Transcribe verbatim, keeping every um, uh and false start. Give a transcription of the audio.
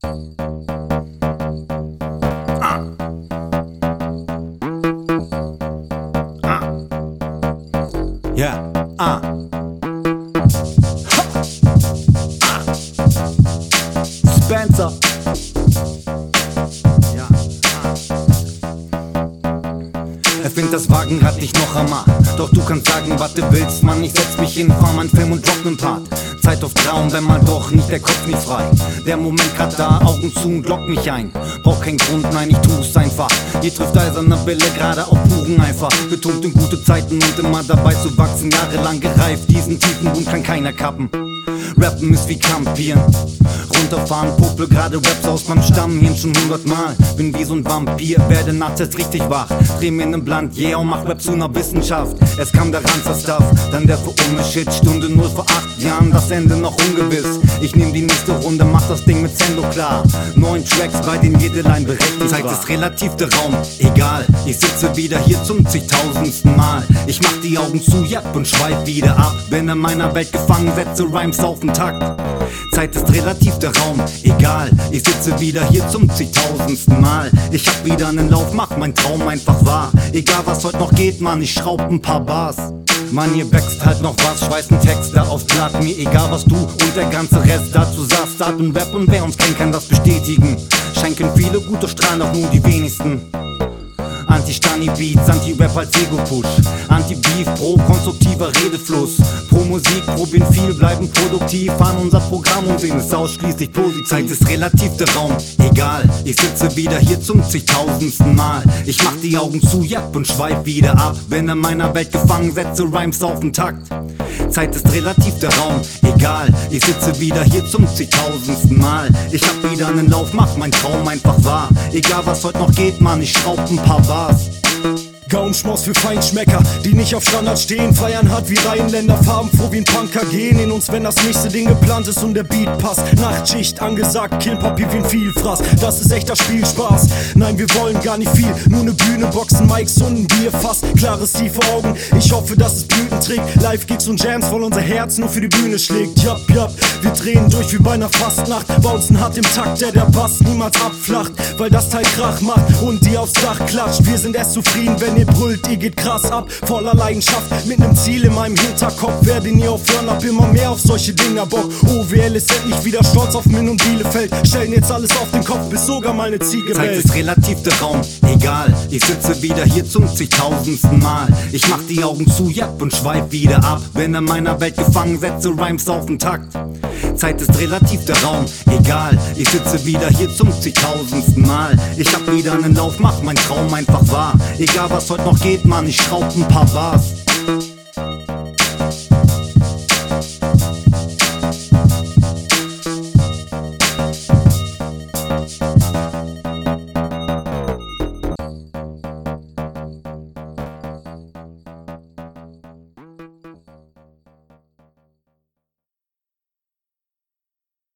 Ah. Ah. Yeah. Ah. Ha. Ah. Spencer. Ja. Ah. Erfind das Wagenrad nicht noch einmal. Doch du kannst sagen, was du willst, Mann. Ich setz mich hin, fahr mein Film und drop nen Part. Zeit auf Traum, wenn mal doch nicht der Kopf nicht frei. Der Moment grad da, Augen zu und lock mich ein. Brauch keinen Grund, nein, ich tu's einfach. Hier trifft eiserne Bälle gerade auf puren Eifer. Betont in gute Zeiten und immer dabei zu wachsen. Jahrelang gereift, diesen tiefen Grund kann keiner kappen. Rappen ist wie Kampieren. Runterfahren, Popel gerade Raps aus meinem Stammhirn schon hundertmal. Bin wie so ein Vampir, werde nachts erst richtig wach. Dreh mir nen Blunt, yeah, und mach Rap zu ner Wissenschaft. Es kam der Ranzer-Stuff, dann der verumme Shit. Stunde null vor acht Jahren, das Ende noch ungewiss. Ich nehm die nächste Runde, mach das Ding mit Zendo klar. Neun Tracks, bei denen jede Line berechtigt Zeit war. Ist relativ der Raum, egal. Ich sitze wieder hier zum zigtausendsten Mal. Ich mach die Augen zu, japp, und schweif wieder ab. Bin in meiner Welt gefangen, setze Rhymes auf den Takt. Zeit ist relativ der Raum, egal. Ich sitze wieder hier zum zigtausendsten Mal. Ich hab wieder einen Lauf, mach mein Traum einfach wahr. Egal was heute noch geht, Mann, ich schraub ein paar Bars. Mann, hier wächst halt noch was, schweiß nen Text da aufs Blatt. Mir egal was du und der ganze Rest dazu sagst. Start und Rap und wer uns kennt, kann das bestätigen. Schenken viele gute Strahlen, auch nur die wenigsten. Anti-Stani-Beats, Anti-Rap als Ego-Push. Anti-Beef, pro konstruktiver Redefluss. Pro Musik, probieren viel, bleiben produktiv. Fahren unser Programm und sehen es ausschließlich positiv. Zeit ist relativ der Raum, egal. Ich sitze wieder hier zum zigtausendsten Mal. Ich mach die Augen zu, japp, und schweif wieder ab. Bin in meiner Welt gefangen, setze Rhymes auf den Takt. Zeit ist relativ der Raum, egal. Ich sitze wieder hier zum zigtausendsten Mal. Ich hab wieder einen Lauf, mach mein Traum einfach wahr. Egal was heute noch geht, Mann, ich schraub ein paar Bars. Gaumenschmaus für Feinschmecker, die nicht auf Standard stehen. Feiern hart wie Reihenländer, farbenfroh wie ein Punker. Gehen in uns, wenn das nächste Ding geplant ist und der Beat passt. Nachtschicht angesagt, Killpapier wie ein Vielfraß. Das ist echter Spielspaß. Nein, wir wollen gar nicht viel, nur ne Bühne, Boxen, Mics und ein Bierfass. Klares Ziel vor Augen, ich hoffe, dass es Blüten trägt. Live-Gigs und Jams, weil unser Herz nur für die Bühne schlägt. Japp, japp, wir drehen durch wie bei einer Fastnacht. Bouncen hart im Takt, der der Bass niemals abflacht. Weil das Teil Krach macht und die aufs Dach klatscht. Wir sind erst zufrieden, wenn ihr brüllt, ihr geht krass ab, voller Leidenschaft, mit nem Ziel in meinem Hinterkopf. Werde nie aufhören, hab immer mehr auf solche Dinger Bock. O W L ist endlich wieder stolz auf Min und Bielefeld. Stellen jetzt alles auf den Kopf, bis sogar meine Ziege Zeit bellt. ist relativ der Raum, egal. Ich sitze wieder hier zum zigtausendsten Mal. Ich mach die Augen zu, japp, und schweif wieder ab. Bin in meiner Welt gefangen, setze Rhymes auf den Takt. Zeit ist relativ der Raum, egal. Ich sitze wieder hier zum zigtausendsten Mal. Ich hab wieder einen Lauf, mach mein Traum einfach wahr. Egal was heute noch geht, Mann, ich schraub ein paar Bars.